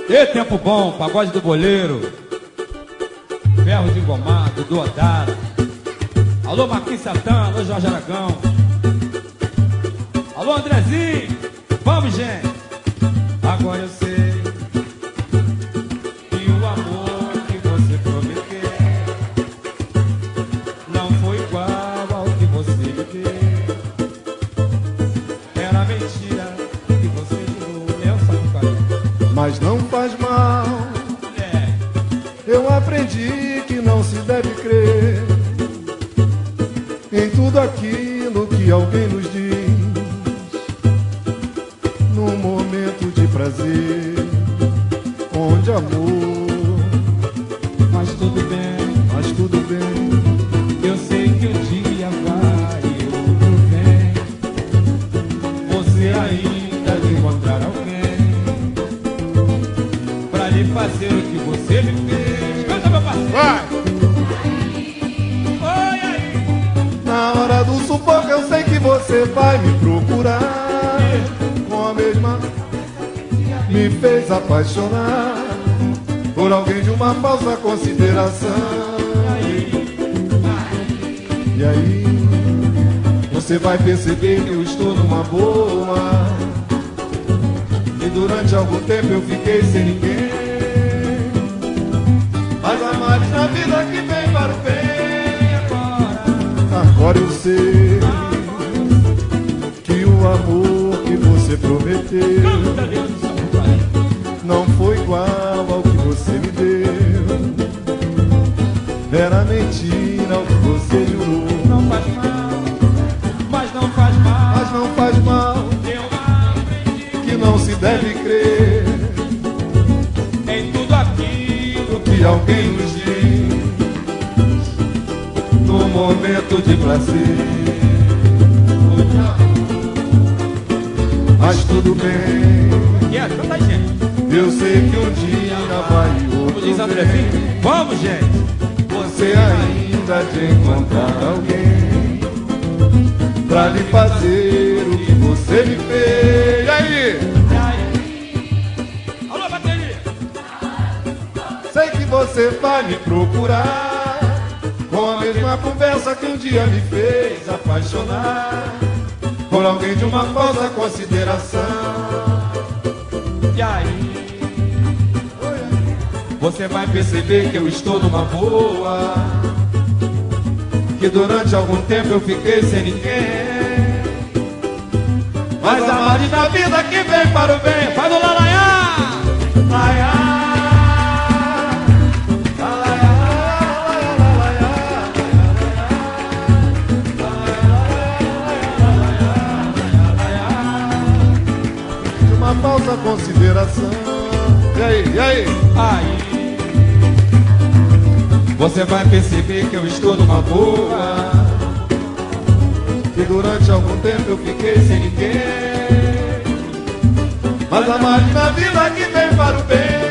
E tempo bom, pagode do boleiro, ferro de engomado, do Odara. Alô Marquinhos Satã, alô Jorge Aragão. Alô Andrezinho, vamos gente. Agora eu sei que o amor que você prometeu não foi igual ao que você me deu. Era mentira que você jurou. Eu sou carinho. Mas não faz mal, eu aprendi que não se deve crer em tudo aquilo que alguém nos diz num momento de prazer, onde amor. Mas tudo bem, Mas tudo bem, eu sei que um dia vai e outro vem. Você ainda vai encontrar alguém pra lhe fazer o que você me fez. Canta, meu parceiro! vai! Oi, aí! Na hora do sufoco eu sei que você vai me procurar, com a mesma me fez apaixonar por alguém de uma falsa consideração. E aí você vai perceber que eu estou numa boa, e durante algum tempo eu fiquei sem ninguém. Mas há males na vida que vem para o bem. Agora eu sei que o amor que você prometeu não foi igual ao que você me deu. Era mentira o que você jurou. Não faz mal, mas não faz mal. Mas não faz mal, Eu aprendi que não se deve crer em tudo aquilo que alguém nos diz no momento de prazer. Mas tudo bem, que é. Canta aí, gente. eu sei que um dia vai e Como outro diz vem. Andrezinho, vamos, gente. Você ainda de encontrar alguém pra lhe fazer o que você me fez. E aí? E aí? Alô, bateria! Sei que você vai me procurar com a mesma conversa que um dia me fez apaixonar por alguém de uma falsa consideração. E aí? Você vai perceber que eu estou numa boa, Que durante algum tempo eu fiquei sem ninguém. Mas a maldade da vida que vem para o bem. faz o lalaiá! Laiá, laiá, laiá, de uma falsa consideração. E aí, e aí? Aí você vai perceber que eu estou numa boa, Que durante algum tempo eu fiquei sem ninguém. Mas a maldade da vida que vem para o bem.